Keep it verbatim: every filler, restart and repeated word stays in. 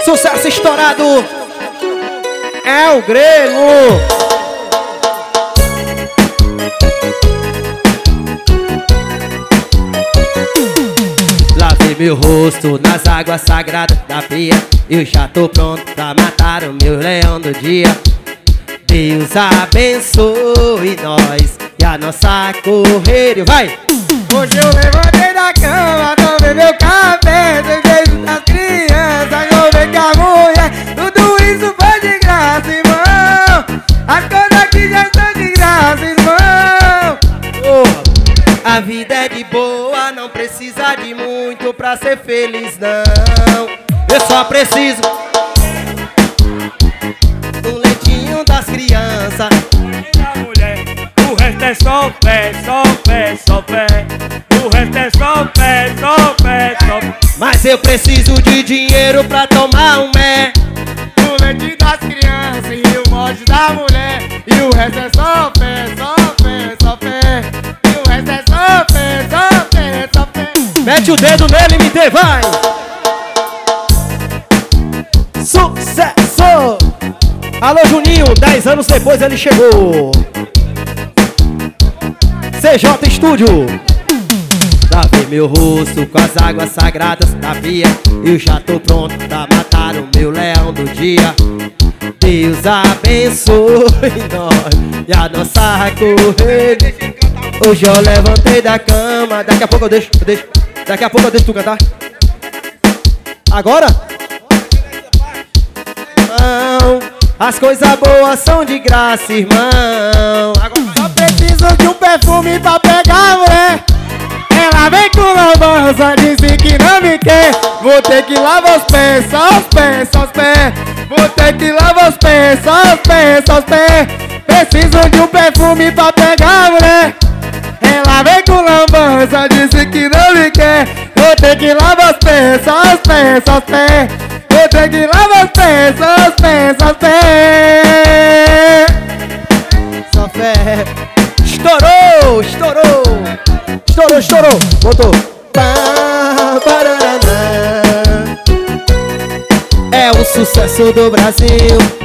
Sucesso estourado. É o Grego. Lavei meu rosto nas águas sagradas da pia. Eu já tô pronto pra matar o meu leão do dia. Deus abençoe nós e a nossa correria. Vai! Hoje eu levantei da cama, tomei meu café, dei beijo das crianças, envolvei com a mulher. Tudo isso foi de graça, irmão. As coisas aqui já estão de graça, irmão. Oh, a vida é de boa, não precisa de muito pra ser feliz, não. Eu só preciso do leitinho das crianças, da mulher. O resto é só fé, só fé, só fé. O resto é só fé, só fé, só fé. mas eu preciso de dinheiro pra tomar um mé. O leite das crianças e o molde da mulher. E o resto é só fé, só fé, só fé. E o resto é só fé, só fé, só fé. Mete o dedo nele, M T, vai! Sucesso! Alô, Juninho, dez anos depois ele chegou. C J Studio. Lavei meu rosto com as águas sagradas da pia. Eu já tô pronto pra matar o meu leão do dia. Deus abençoe nós e a nossa correria. Hoje eu levantei da cama. Daqui a pouco eu deixo, eu deixo. Daqui a pouco eu deixo tu cantar. Agora? Não, as coisas boas são de graça, irmão. Agora só preciso de um perfume pra pegar a mulher. Ela vem com lambança, disse que não me quer. Vou ter que lavar os pés, só os pés, só os pés. Vou ter que lavar os pés, só os pés, só os pés. Preciso de um perfume pra pegar a mulher. Ela vem com lambança, disse que não me quer. Vou ter que lavar os pés, só os pés, só os pés. Vou ter que lavar os pés, só os pés, só os pés. só fé. Estourou, estourou. Estourou, estourou. Voltou. Pá, pararana. É o sucesso do Brasil.